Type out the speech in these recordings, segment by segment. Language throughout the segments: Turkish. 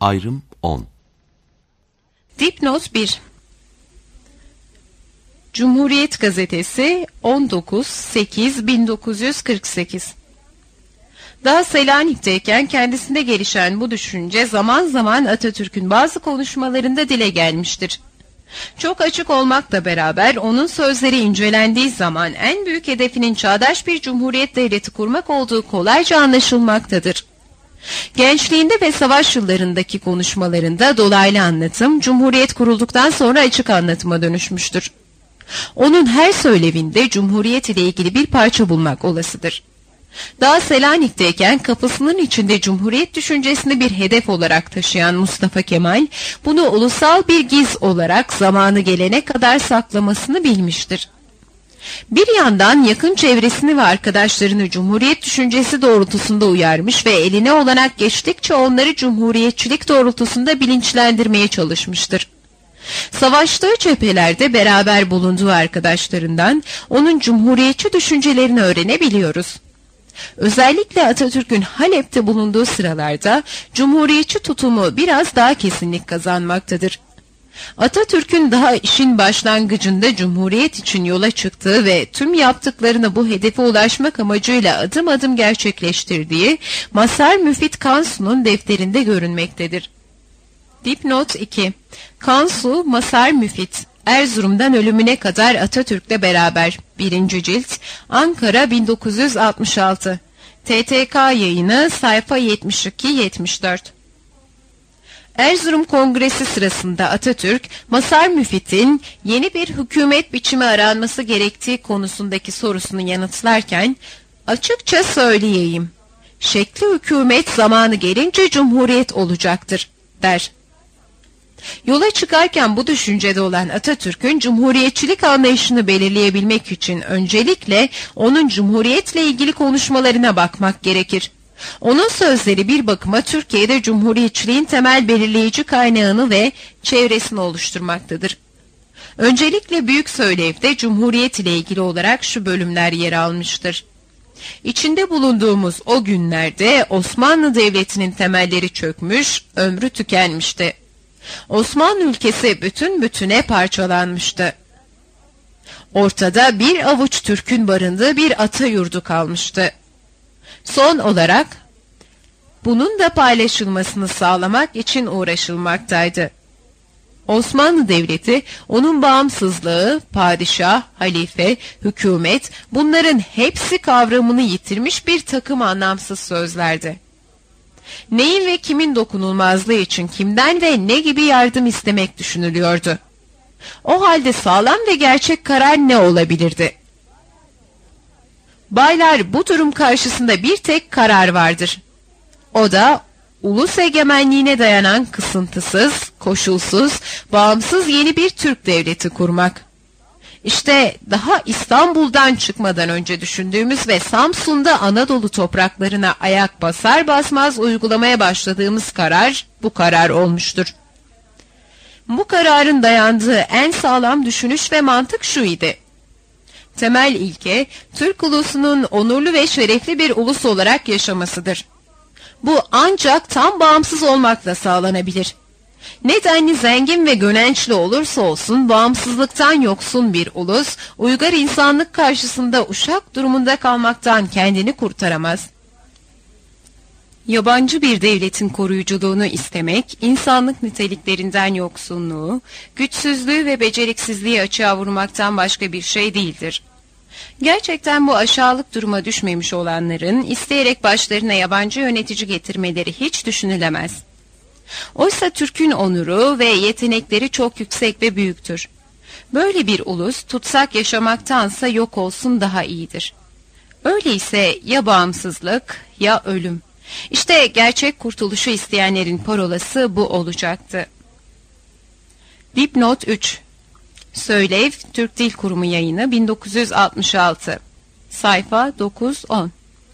Ayrım 10. Dipnot 1. Cumhuriyet Gazetesi 19.8.1948. Daha Selanik'teyken kendisinde gelişen bu düşünce zaman zaman Atatürk'ün bazı konuşmalarında dile gelmiştir. Çok açık olmakla beraber onun sözleri incelendiği zaman en büyük hedefinin çağdaş bir cumhuriyet devleti kurmak olduğu kolayca anlaşılmaktadır. Gençliğinde ve savaş yıllarındaki konuşmalarında dolaylı anlatım, Cumhuriyet kurulduktan sonra açık anlatıma dönüşmüştür. Onun her söylevinde Cumhuriyet ile ilgili bir parça bulmak olasıdır. Daha Selanik'teyken kapısının içinde Cumhuriyet düşüncesini bir hedef olarak taşıyan Mustafa Kemal, bunu ulusal bir giz olarak zamanı gelene kadar saklamasını bilmiştir. Bir yandan yakın çevresini ve arkadaşlarını Cumhuriyet düşüncesi doğrultusunda uyarmış ve eline olanak geçtikçe onları Cumhuriyetçilik doğrultusunda bilinçlendirmeye çalışmıştır. Savaştığı cephelerde beraber bulunduğu arkadaşlarından onun Cumhuriyetçi düşüncelerini öğrenebiliyoruz. Özellikle Atatürk'ün Halep'te bulunduğu sıralarda Cumhuriyetçi tutumu biraz daha kesinlik kazanmaktadır. Atatürk'ün daha işin başlangıcında Cumhuriyet için yola çıktığı ve tüm yaptıklarını bu hedefe ulaşmak amacıyla adım adım gerçekleştirdiği Mazhar Müfit Kansu'nun defterinde görünmektedir. Dipnot 2. Kansu, Mazhar Müfit, Erzurum'dan ölümüne kadar Atatürk'le beraber 1. cilt, Ankara 1966, TTK yayını sayfa 72-74. Erzurum Kongresi sırasında Atatürk, Mazhar Müfit'in yeni bir hükümet biçimi aranması gerektiği konusundaki sorusunu yanıtlarken, açıkça söyleyeyim, şekli hükümet zamanı gelince cumhuriyet olacaktır, der. Yola çıkarken bu düşüncede olan Atatürk'ün cumhuriyetçilik anlayışını belirleyebilmek için öncelikle onun cumhuriyetle ilgili konuşmalarına bakmak gerekir. Onun sözleri bir bakıma Türkiye'de cumhuriyetçiliğin temel belirleyici kaynağını ve çevresini oluşturmaktadır. Öncelikle büyük söylevde cumhuriyet ile ilgili olarak şu bölümler yer almıştır. İçinde bulunduğumuz o günlerde Osmanlı Devleti'nin temelleri çökmüş, ömrü tükenmişti. Osmanlı ülkesi bütün bütüne parçalanmıştı. Ortada bir avuç Türk'ün barındığı bir ata yurdu kalmıştı. Son olarak bunun da paylaşılmasını sağlamak için uğraşılmaktaydı. Osmanlı Devleti, onun bağımsızlığı, padişah, halife, hükümet, bunların hepsi kavramını yitirmiş bir takım anlamsız sözlerdi. Neyin ve kimin dokunulmazlığı için kimden ve ne gibi yardım istemek düşünülüyordu? O halde sağlam ve gerçek karar ne olabilirdi? Baylar, bu durum karşısında bir tek karar vardır. O da ulus egemenliğine dayanan kısıntısız, koşulsuz, bağımsız yeni bir Türk devleti kurmak. İşte daha İstanbul'dan çıkmadan önce düşündüğümüz ve Samsun'da Anadolu topraklarına ayak basar basmaz uygulamaya başladığımız karar bu karar olmuştur. Bu kararın dayandığı en sağlam düşünüş ve mantık şu idi. Temel ilke, Türk ulusunun onurlu ve şerefli bir ulus olarak yaşamasıdır. Bu ancak tam bağımsız olmakla sağlanabilir. Ne denli zengin ve gönençli olursa olsun bağımsızlıktan yoksun bir ulus, uygar insanlık karşısında uşak durumunda kalmaktan kendini kurtaramaz. Yabancı bir devletin koruyuculuğunu istemek, insanlık niteliklerinden yoksunluğu, güçsüzlüğü ve beceriksizliği açığa vurmaktan başka bir şey değildir. Gerçekten bu aşağılık duruma düşmemiş olanların, isteyerek başlarına yabancı yönetici getirmeleri hiç düşünülemez. Oysa Türk'ün onuru ve yetenekleri çok yüksek ve büyüktür. Böyle bir ulus tutsak yaşamaktansa yok olsun daha iyidir. Öyleyse ya bağımsızlık ya ölüm. İşte gerçek kurtuluşu isteyenlerin parolası bu olacaktı. Dipnot 3. Söylev, Türk Dil Kurumu yayını 1966. Sayfa 9-10.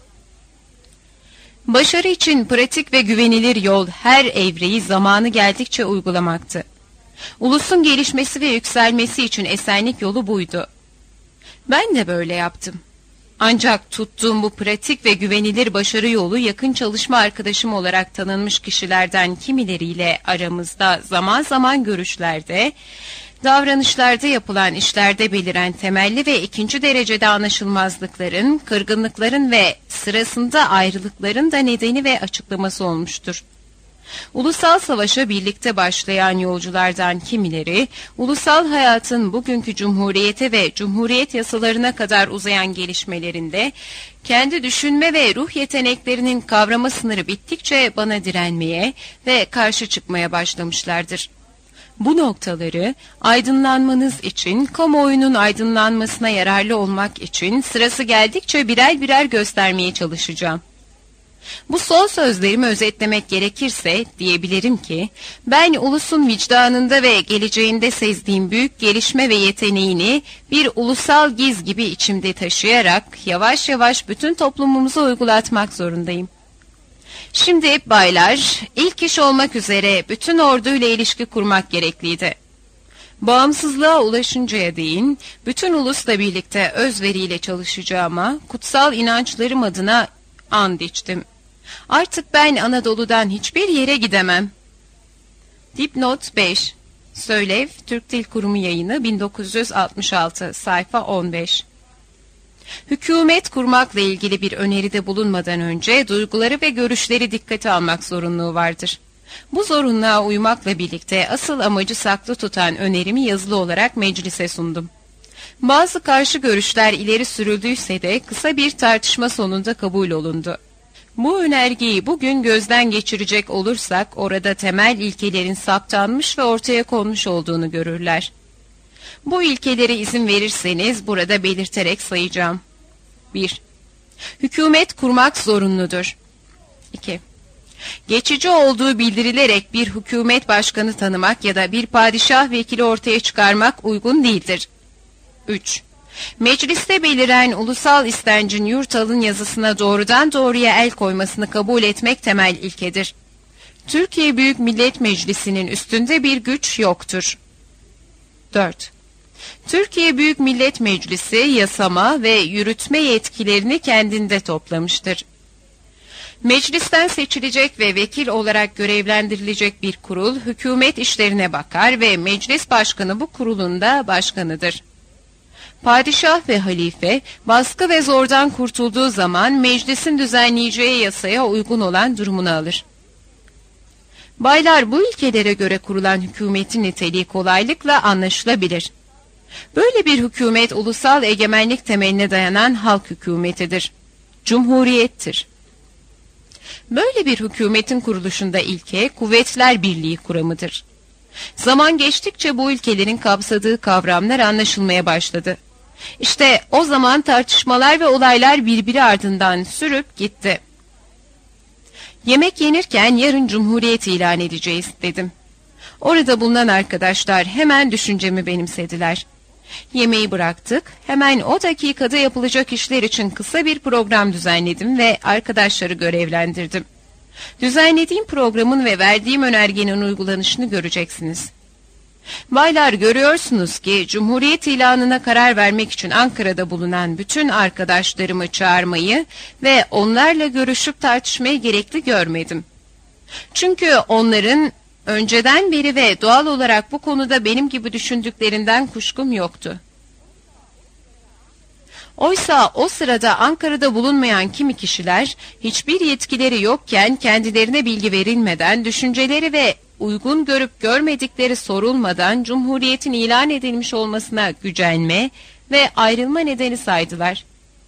Başarı için pratik ve güvenilir yol her evreyi zamanı geldikçe uygulamaktı. Ulusun gelişmesi ve yükselmesi için esenlik yolu buydu. Ben de böyle yaptım. Ancak tuttuğum bu pratik ve güvenilir başarı yolu yakın çalışma arkadaşım olarak tanınmış kişilerden kimileriyle aramızda zaman zaman görüşlerde, davranışlarda yapılan işlerde beliren temelli ve ikinci derecede anlaşılmazlıkların, kırgınlıkların ve sırasında ayrılıkların da nedeni ve açıklaması olmuştur. Ulusal savaşa birlikte başlayan yolculardan kimileri, ulusal hayatın bugünkü cumhuriyete ve cumhuriyet yasalarına kadar uzayan gelişmelerinde, kendi düşünme ve ruh yeteneklerinin kavrama sınırı bittikçe bana direnmeye ve karşı çıkmaya başlamışlardır. Bu noktaları aydınlanmanız için, kamuoyunun aydınlanmasına yararlı olmak için sırası geldikçe birer birer göstermeye çalışacağım. Bu son sözlerimi özetlemek gerekirse diyebilirim ki, ben ulusun vicdanında ve geleceğinde sezdiğim büyük gelişme ve yeteneğini bir ulusal giz gibi içimde taşıyarak yavaş yavaş bütün toplumumuza uygulatmak zorundayım. Şimdi baylar, ilk iş olmak üzere bütün orduyla ilişki kurmak gerekliydi. Bağımsızlığa ulaşıncaya değin, bütün ulusla birlikte özveriyle çalışacağıma, kutsal inançlarım adına and içtim. Artık ben Anadolu'dan hiçbir yere gidemem. Dipnot 5. Söylev, Türk Dil Kurumu yayını 1966, sayfa 15. Hükümet kurmakla ilgili bir öneride bulunmadan önce duyguları ve görüşleri dikkate almak zorunluluğu vardır. Bu zorunluluğa uymakla birlikte asıl amacı saklı tutan önerimi yazılı olarak meclise sundum. Bazı karşı görüşler ileri sürüldüyse de kısa bir tartışma sonunda kabul olundu. Bu önergeyi bugün gözden geçirecek olursak orada temel ilkelerin saptanmış ve ortaya konmuş olduğunu görürler. Bu ilkelere izin verirseniz burada belirterek sayacağım. 1. Hükümet kurmak zorunludur. 2. Geçici olduğu bildirilerek bir hükümet başkanı tanımak ya da bir padişah vekili ortaya çıkarmak uygun değildir. 3. Mecliste beliren ulusal istencin yurt alın yazısına doğrudan doğruya el koymasını kabul etmek temel ilkedir. Türkiye Büyük Millet Meclisi'nin üstünde bir güç yoktur. 4. Türkiye Büyük Millet Meclisi yasama ve yürütme yetkilerini kendinde toplamıştır. Meclisten seçilecek ve vekil olarak görevlendirilecek bir kurul hükümet işlerine bakar ve meclis başkanı bu kurulun da başkanıdır. Padişah ve halife baskı ve zordan kurtulduğu zaman meclisin düzenleyeceği yasaya uygun olan durumunu alır. Baylar, bu ilkelere göre kurulan hükümetin niteliği kolaylıkla anlaşılabilir. Böyle bir hükümet ulusal egemenlik temeline dayanan halk hükümetidir. Cumhuriyettir. Böyle bir hükümetin kuruluşunda ilke Kuvvetler Birliği kuramıdır. Zaman geçtikçe bu ülkelerin kapsadığı kavramlar anlaşılmaya başladı. İşte o zaman tartışmalar ve olaylar birbiri ardından sürüp gitti. Yemek yenirken yarın cumhuriyet ilan edeceğiz dedim. Orada bulunan arkadaşlar hemen düşüncemi benimsediler. Yemeği bıraktık, hemen o dakikada yapılacak işler için kısa bir program düzenledim ve arkadaşları görevlendirdim. Düzenlediğim programın ve verdiğim önergenin uygulanışını göreceksiniz. Baylar, görüyorsunuz ki Cumhuriyet ilanına karar vermek için Ankara'da bulunan bütün arkadaşlarımı çağırmayı ve onlarla görüşüp tartışmayı gerekli görmedim. Çünkü onların önceden beri ve doğal olarak bu konuda benim gibi düşündüklerinden kuşkum yoktu. Oysa o sırada Ankara'da bulunmayan kimi kişiler hiçbir yetkileri yokken kendilerine bilgi verilmeden, düşünceleri ve uygun görüp görmedikleri sorulmadan Cumhuriyet'in ilan edilmiş olmasına gücenme ve ayrılma nedeni saydılar.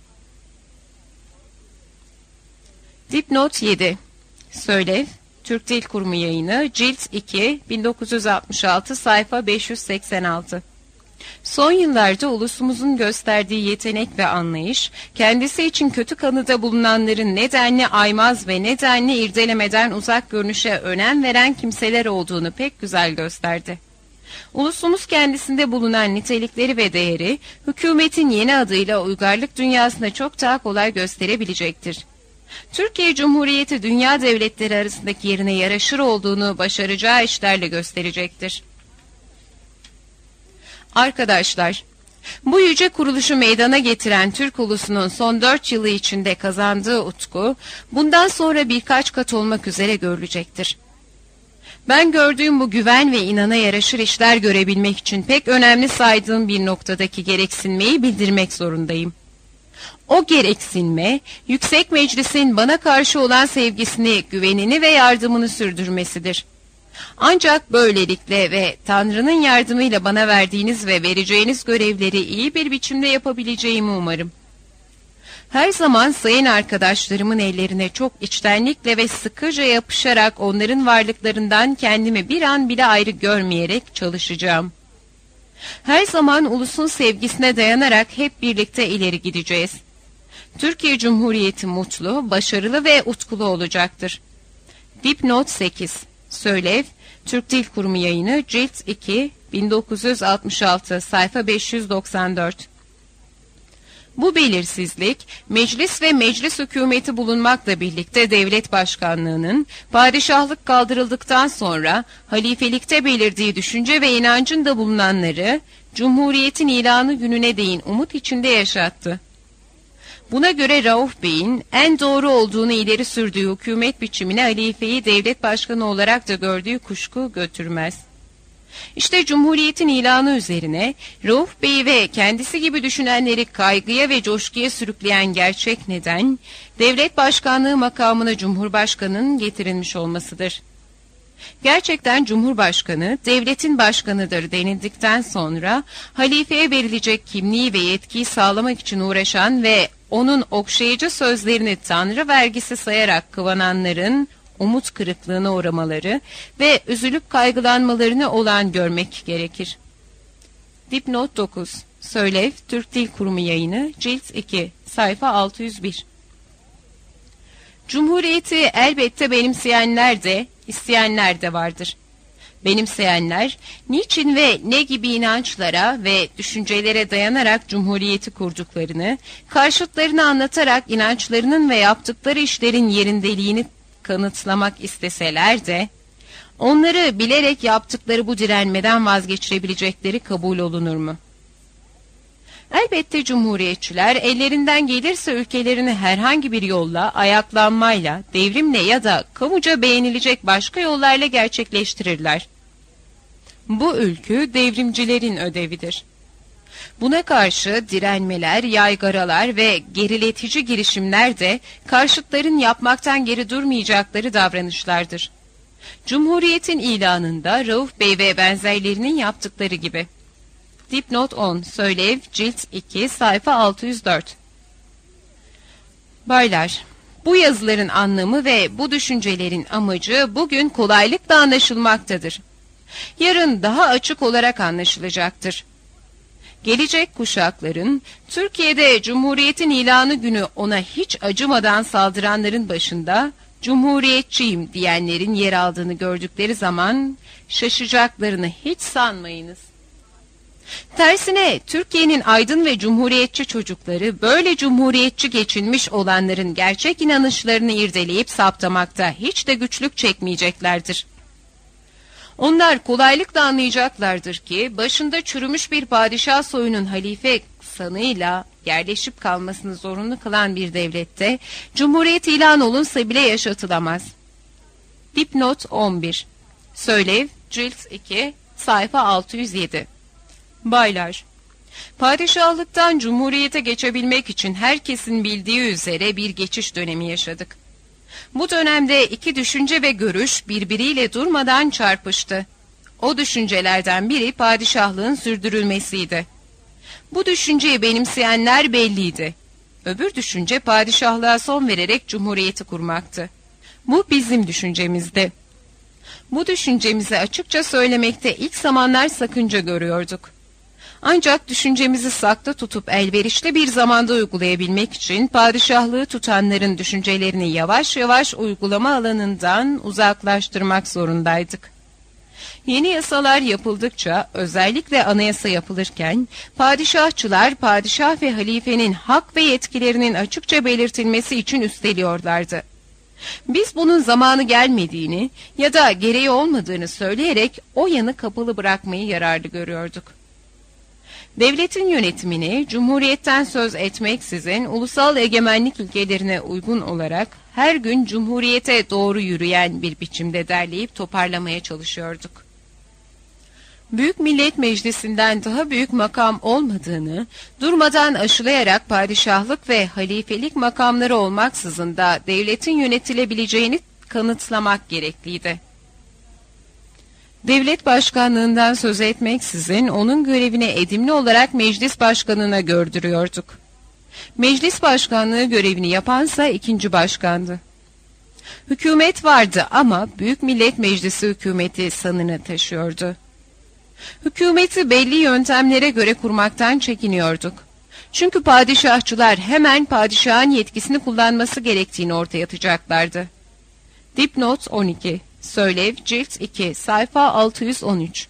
Dipnot 7. Söylev, Türk Dil Kurumu yayını, Cilt 2, 1966, sayfa 586. Son yıllarda ulusumuzun gösterdiği yetenek ve anlayış, kendisi için kötü kanıda bulunanların nedenli aymaz ve nedenli irdelemeden uzak görünüşe önem veren kimseler olduğunu pek güzel gösterdi. Ulusumuz kendisinde bulunan nitelikleri ve değeri, hükümetin yeni adıyla uygarlık dünyasında çok daha kolay gösterebilecektir. Türkiye Cumhuriyeti dünya devletleri arasındaki yerine yaraşır olduğunu başaracağı işlerle gösterecektir. Arkadaşlar, Bu yüce kuruluşu meydana getiren Türk ulusunun son 4 yılı içinde kazandığı utku, bundan sonra birkaç kat olmak üzere görülecektir. Ben gördüğüm bu güven ve inana yaraşır işler görebilmek için pek önemli saydığım bir noktadaki gereksinmeyi bildirmek zorundayım. O gereksinme, Yüksek Meclis'in bana karşı olan sevgisini, güvenini ve yardımını sürdürmesidir. Ancak böylelikle ve Tanrı'nın yardımıyla bana verdiğiniz ve vereceğiniz görevleri iyi bir biçimde yapabileceğimi umarım. Her zaman sayın arkadaşlarımın ellerine çok içtenlikle ve sıkıca yapışarak onların varlıklarından kendimi bir an bile ayrı görmeyerek çalışacağım. Her zaman ulusun sevgisine dayanarak hep birlikte ileri gideceğiz. Türkiye Cumhuriyeti mutlu, başarılı ve utkulu olacaktır. Dipnot 8. Söylev, Türk Dil Kurumu Yayını, Cilt 2, 1966, sayfa 594. Bu belirsizlik, meclis ve meclis hükümeti bulunmakla birlikte devlet başkanlığının, padişahlık kaldırıldıktan sonra halifelikte belirdiği düşünce ve inancın da bulunanları, Cumhuriyet'in ilanı gününe değin umut içinde yaşattı. Buna göre Rauf Bey'in en doğru olduğunu ileri sürdüğü hükümet biçimine halifeyi devlet başkanı olarak da gördüğü kuşku götürmez. İşte Cumhuriyet'in ilanı üzerine Rauf Bey ve kendisi gibi düşünenleri kaygıya ve coşkuya sürükleyen gerçek neden, devlet başkanlığı makamına Cumhurbaşkanı'nın getirilmiş olmasıdır. Gerçekten Cumhurbaşkanı, devletin başkanıdır denildikten sonra, halifeye verilecek kimliği ve yetkiyi sağlamak için uğraşan ve onun okşayıcı sözlerini Tanrı vergisi sayarak kıvananların, umut kırıklığına uğramaları ve üzülüp kaygılanmalarını olan görmek gerekir. Dipnot 9. Söylev, Türk Dil Kurumu Yayını, Cilt 2, sayfa 601. Cumhuriyeti elbette benimseyenler de, isteyenler de vardır. Benimseyenler, niçin ve ne gibi inançlara ve düşüncelere dayanarak Cumhuriyeti kurduklarını, karşıtlarını anlatarak inançlarının ve yaptıkları işlerin yerindeliğini kanıtlamak isteseler de, onları bilerek yaptıkları bu direnmeden vazgeçirebilecekleri kabul olunur mu? Elbette Cumhuriyetçiler ellerinden gelirse ülkelerini herhangi bir yolla, ayaklanmayla, devrimle ya da kamuca beğenilecek başka yollarla gerçekleştirirler. Bu ülkü devrimcilerin ödevidir. Buna karşı direnmeler, yaygaralar ve geriletici girişimler de karşıtların yapmaktan geri durmayacakları davranışlardır. Cumhuriyetin ilanında Rauf Bey ve benzerlerinin yaptıkları gibi. Dipnot 10. Söylev, Cilt 2, sayfa 604. Baylar, bu yazıların anlamı ve bu düşüncelerin amacı bugün kolaylıkla anlaşılmaktadır. Yarın daha açık olarak anlaşılacaktır. Gelecek kuşakların, Türkiye'de Cumhuriyet'in ilanı günü ona hiç acımadan saldıranların başında, Cumhuriyetçiyim diyenlerin yer aldığını gördükleri zaman, şaşacaklarını hiç sanmayınız. Tersine Türkiye'nin aydın ve cumhuriyetçi çocukları böyle cumhuriyetçi geçinmiş olanların gerçek inanışlarını irdeleyip saptamakta hiç de güçlük çekmeyeceklerdir. Onlar kolaylıkla anlayacaklardır ki başında çürümüş bir padişah soyunun halife sanıyla yerleşip kalmasını zorunlu kılan bir devlette cumhuriyet ilan olunsa bile yaşatılamaz. Dipnot 11. Söylev, Cilt 2, sayfa 607. Baylar, padişahlıktan cumhuriyete geçebilmek için herkesin bildiği üzere bir geçiş dönemi yaşadık. Bu dönemde iki düşünce ve görüş birbiriyle durmadan çarpıştı. O düşüncelerden biri padişahlığın sürdürülmesiydi. Bu düşünceyi benimseyenler belliydi. Öbür düşünce padişahlığa son vererek cumhuriyeti kurmaktı. Bu bizim düşüncemizdi. Bu düşüncemizi açıkça söylemekte ilk zamanlar sakınca görüyorduk. Ancak düşüncemizi saklı tutup elverişli bir zamanda uygulayabilmek için padişahlığı tutanların düşüncelerini yavaş yavaş uygulama alanından uzaklaştırmak zorundaydık. Yeni yasalar yapıldıkça, özellikle anayasa yapılırken, padişahçılar padişah ve halifenin hak ve yetkilerinin açıkça belirtilmesi için üsteliyorlardı. Biz bunun zamanı gelmediğini ya da gereği olmadığını söyleyerek o yanı kapalı bırakmayı yararlı görüyorduk. Devletin yönetimini cumhuriyetten söz etmeksizin ulusal egemenlik ilkelerine uygun olarak her gün cumhuriyete doğru yürüyen bir biçimde derleyip toparlamaya çalışıyorduk. Büyük Millet Meclisi'nden daha büyük makam olmadığını, durmadan aşılayarak padişahlık ve halifelik makamları olmaksızın da devletin yönetilebileceğini kanıtlamak gerekliydi. Devlet başkanlığından söz etmeksizin onun görevini edimli olarak meclis başkanına gördürüyorduk. Meclis başkanlığı görevini yapansa ikinci başkandı. Hükümet vardı ama Büyük Millet Meclisi hükümeti sanını taşıyordu. Hükümeti belli yöntemlere göre kurmaktan çekiniyorduk. Çünkü padişahçılar hemen padişahın yetkisini kullanması gerektiğini ortaya atacaklardı. Dipnot 12 Söylev Cilt 2 Sayfa 613